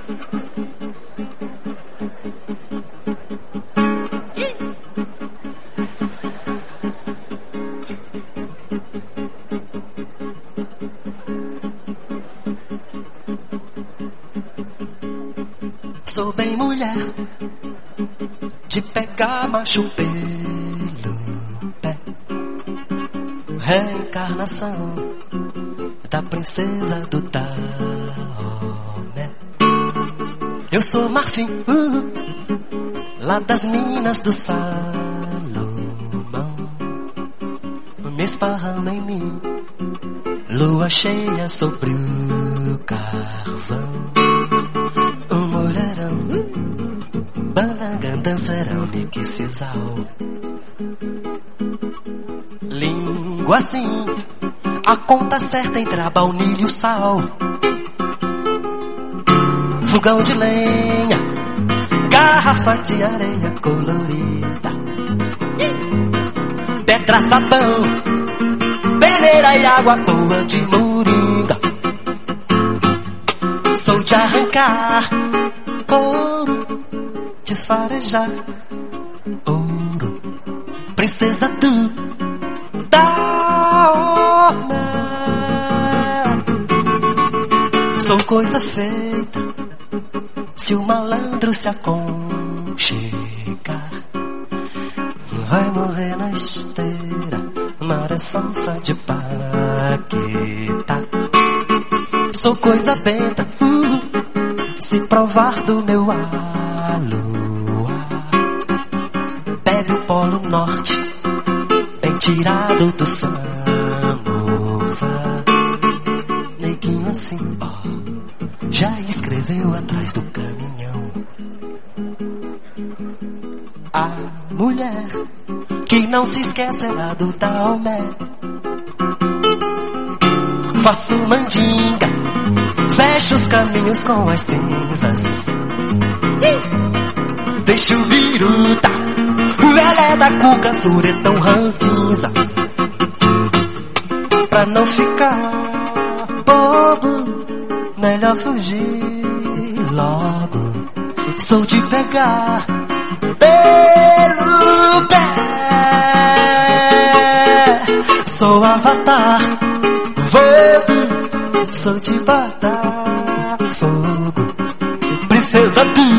Sou bem mulher de pegar macho pelo pé, reencarnação da princesa do Daomé. Eu sou Marfim, lá das minas do Salomão. Me esparrama em mim, lua cheia sobre o carvão. Dançarão, que sisal. Língua assim, a conta certa entre a baunilha e o sal. Fogão de lenha, garrafa de areia colorida, pedra, sabão, peneira e água boa de moringa. Sou de arrancar couro, de farejar ouro, princesa do Daomé. Sou coisa feita, se o malandro se aconchegar, vai morrer na esteira, Maré Sonsa de Paquetá. Sou coisa benta, se provar do meu halo, bebe o Polo Norte, bem tirado do samovar. Neguinho assim, ó, já escreveu atrás do caminhão. A mulher que não se esquecerá do Daomé. Faço mandinga, fecho os caminhos com as cinzas, deixo biruta, velé da cuca, suretão ranzinza, pra não ficar bobo, melhor fugir logo. Sou de pegar pelo pé, sou avatar, Vogue, sou de botar fogo, princesa do